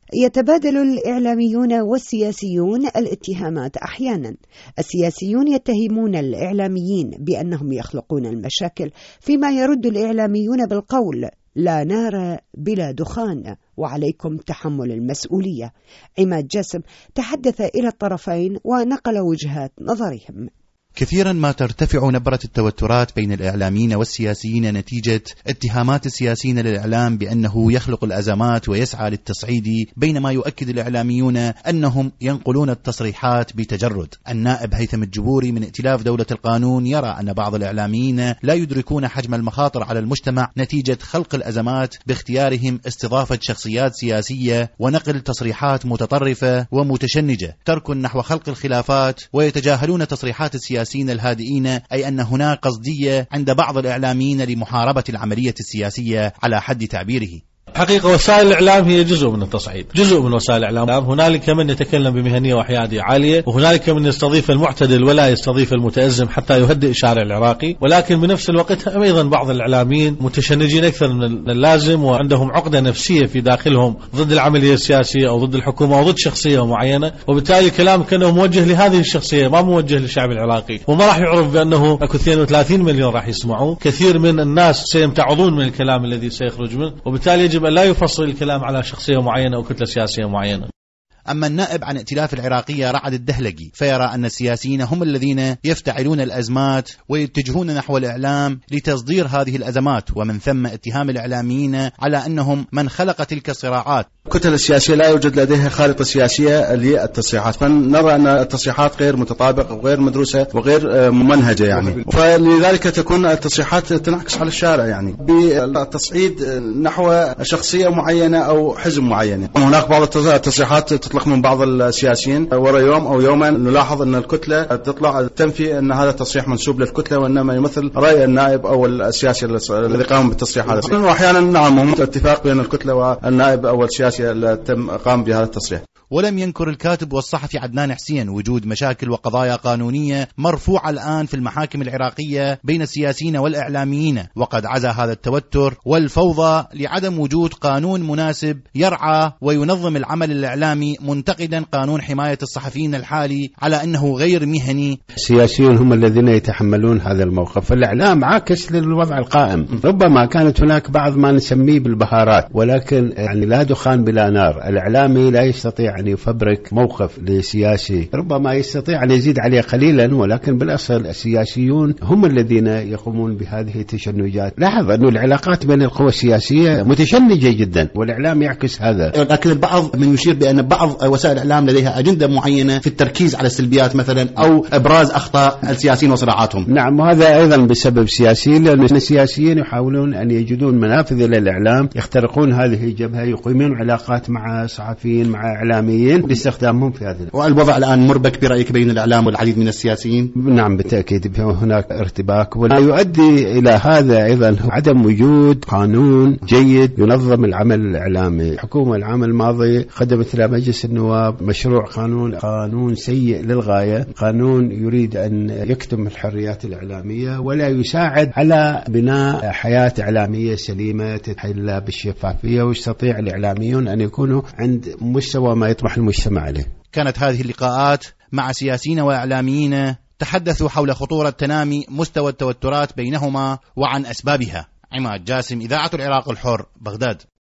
يتبادل الإعلاميون والسياسيون الاتهامات أحيانا. السياسيون يتهمون الإعلاميين بأنهم يخلقون المشاكل، فيما يرد الإعلاميون بالقول: لا نار بلا دخان، وعليكم تحمل المسؤولية. عماد جاسم تحدث إلى الطرفين ونقل وجهات نظرهم. كثيرا ما ترتفع نبرة التوترات بين الإعلاميين والسياسيين نتيجة اتهامات السياسيين للإعلام بأنه يخلق الأزمات ويسعى للتصعيد، بينما يؤكد الإعلاميون أنهم ينقلون التصريحات بتجرد. النائب هيثم الجبوري من ائتلاف دولة القانون يرى أن بعض الإعلاميين لا يدركون حجم المخاطر على المجتمع نتيجة خلق الأزمات باختيارهم استضافة شخصيات سياسية ونقل تصريحات متطرفة ومتشنجة، ترك نحو خلق الخلافات، ويتجاهلون تصريحات السياسيين الهادئين، أي أن هناك قصدية عند بعض الإعلاميين لمحاربة العملية السياسية على حد تعبيره. حقيقة وسائل الإعلام هي جزء من التصعيد، جزء من وسائل الإعلام. هنالك من يتكلم بمهنية وحيادية عالية، وهنالك من يستضيف المعتدل ولا يستضيف المتأزم حتى يهدئ الشارع العراقي. ولكن بنفس الوقت أيضا بعض الإعلاميين متشنجين أكثر من اللازم، وعندهم عقدة نفسية في داخلهم ضد العملية السياسية أو ضد الحكومة أو ضد شخصية معينة، وبالتالي الكلام كانه موجه لهذه الشخصية، ما موجه للشعب العراقي، وما راح يعرف بأنه أكو 32 مليون راح يسمعوا. كثير من الناس سيمتعضون من الكلام الذي سيخرج منه، وبالتالي يجب أن لا يفصل الكلام على شخصية معينة أو كتلة سياسية معينة. أما النائب عن ائتلاف العراقية رعد الدهلقي فيرى أن السياسيين هم الذين يفتعلون الأزمات ويتجهون نحو الإعلام لتصدير هذه الأزمات، ومن ثم اتهام الإعلاميين على أنهم من خلق تلك الصراعات. الكتل السياسية لا يوجد لديها خارطة سياسية للتصريحات، فنرى أن التصريحات غير متطابقة وغير مدروسة وغير ممنهجة يعني، فلذلك تكون التصريحات تنعكس على الشارع يعني بالتصعيد نحو شخصية معينة أو حزب معينة. هناك بعض التصريحات تطلق من بعض السياسيين، ورا يوم أو يومين نلاحظ أن الكتلة تطلع تنفي أن هذا التصريح منسوب للكتلة وإنما يمثل رأي النائب أو السياسي الذي قام بالتصريح هذا. وأحيانا نعم هم اتفاق بين الكتلة والنائب أو السياسي الذي قام بهذا التصريح. ولم ينكر الكاتب والصحفي عدنان حسين وجود مشاكل وقضايا قانونية مرفوعة الآن في المحاكم العراقية بين السياسيين والإعلاميين، وقد عزا هذا التوتر والفوضى لعدم وجود قانون مناسب يرعى وينظم العمل الإعلامي، منتقدا قانون حماية الصحفيين الحالي على أنه غير مهني. السياسيون هم الذين يتحملون هذا الموقف، الإعلام عاكس للوضع القائم. ربما كانت هناك بعض ما نسميه بالبهارات، ولكن يعني لا دخان بلا نار. الإعلامي لا يستطيع أن يفبرك موقف لسياسي، ربما يستطيع أن يزيد عليه قليلا، ولكن بالأصل السياسيون هم الذين يقومون بهذه التشنجات. لاحظ أن العلاقات بين القوى السياسية متشنجة جدا، والإعلام يعكس هذا. لكن البعض من يشير بأن بعض وسائل الإعلام لديها أجندة معينة في التركيز على السلبيات مثلا أو إبراز أخطاء السياسيين وصراعاتهم. نعم، وهذا أيضا بسبب سياسي، لأن السياسيين يحاولون أن يجدون منافذ للإعلام، يخترقون هذه الجبهة، يقيمون علاقات مع صحفيين مع إعلاميين لاستخدامهم في هذا. والوضع الآن مربك برأيك بين الإعلام والعديد من السياسيين؟ نعم بالتأكيد هناك ارتباك، ولا يؤدي إلى هذا أيضا عدم وجود قانون جيد ينظم العمل الإعلامي. الحكومة العام الماضي قدمت إلى مجلس النواب مشروع قانون سيء للغاية، قانون يريد أن يكتم الحريات الإعلامية ولا يساعد على بناء حياة إعلامية سليمة تتحلى بالشفافية، ويستطيع الإعلاميون أن يكونوا عند مستوى ما يطمح المجتمع عليه. كانت هذه اللقاءات مع سياسيين وإعلاميين تحدثوا حول خطورة تنامي مستوى التوترات بينهما وعن أسبابها. عماد جاسم، إذاعة العراق الحر، بغداد.